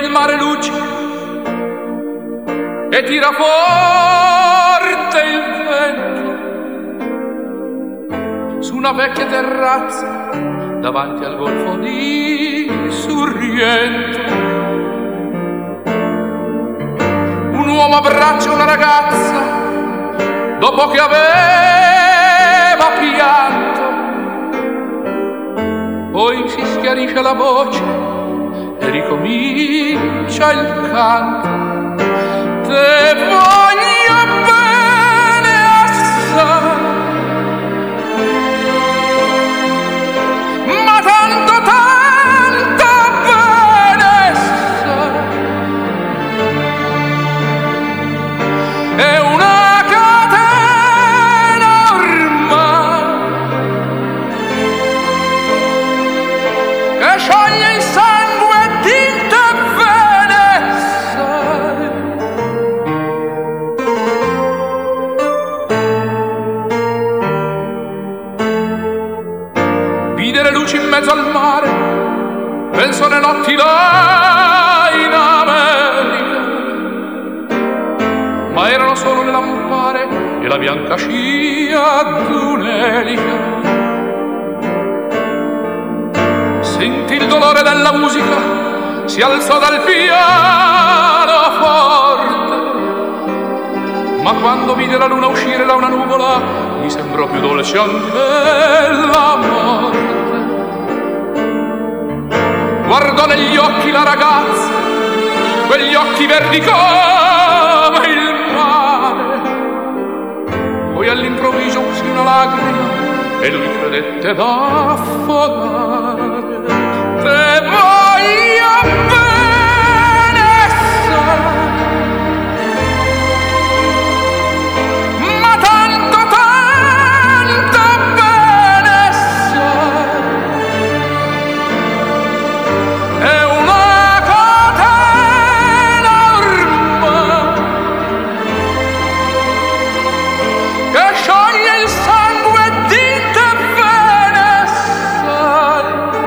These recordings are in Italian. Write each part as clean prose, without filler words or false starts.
il mare luccica e tira forte il vento su una vecchia terrazza davanti al golfo di Sorrento. Un uomo abbraccia una ragazza dopo che aveva pianto, poi si schiarisce la voce e ricomincia il canto. Te voglio bene assai, ma tanto bene sai. È una catena ormai che scioglie il sangue di te bene sai. Vide le luci in mezzo al mare, penso alle notti là in America, ma erano solo le lampare e la bianca scia d'un'elica. Sentì il dolore della musica, si alzò dal pianoforte, ma quando vide la luna uscire da una nuvola mi sembrò più dolce anche la morte. Guardò negli occhi la ragazza, quegli occhi verdi come il mare, poi all'improvviso uscì una lacrima e lui credette d'affogare. Te voglio bene sai, ma tanto bene sai. È una catena ormai che scioglie il sangue di te bene sai.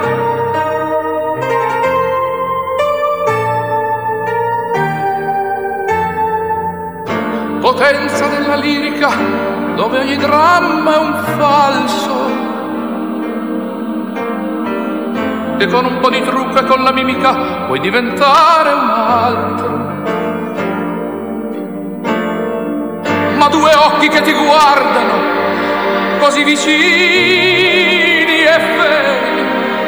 Potenza della lirica, dove ogni dramma è un falso, e con un po' di trucco e con la mimica puoi diventare un altro. Ma due occhi che ti guardano così vicini e veri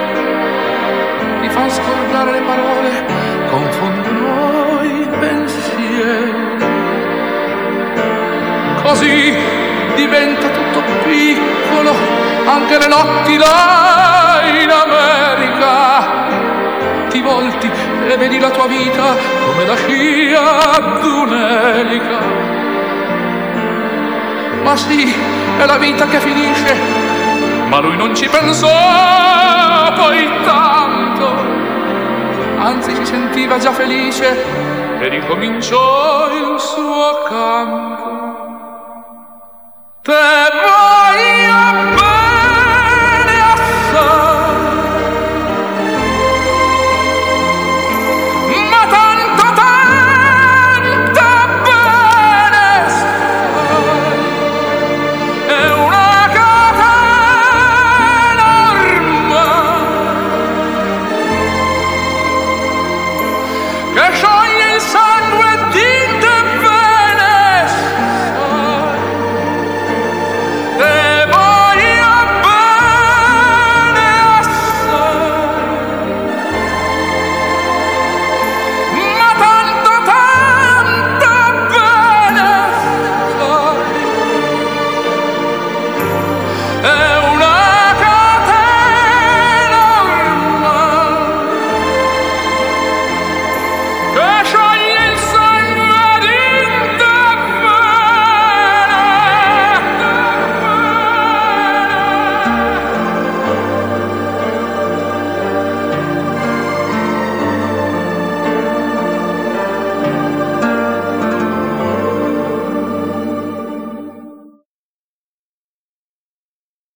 ti fanno scordare le parole, confondono i pensieri. Così diventa tutto piccolo, anche le notti là in America. Ti volti e vedi la tua vita come la scia d'un'elica. Ma sì, è la vita che finisce, ma lui non ci pensò poi tanto, anzi si sentiva già felice e ricominciò il suo canto.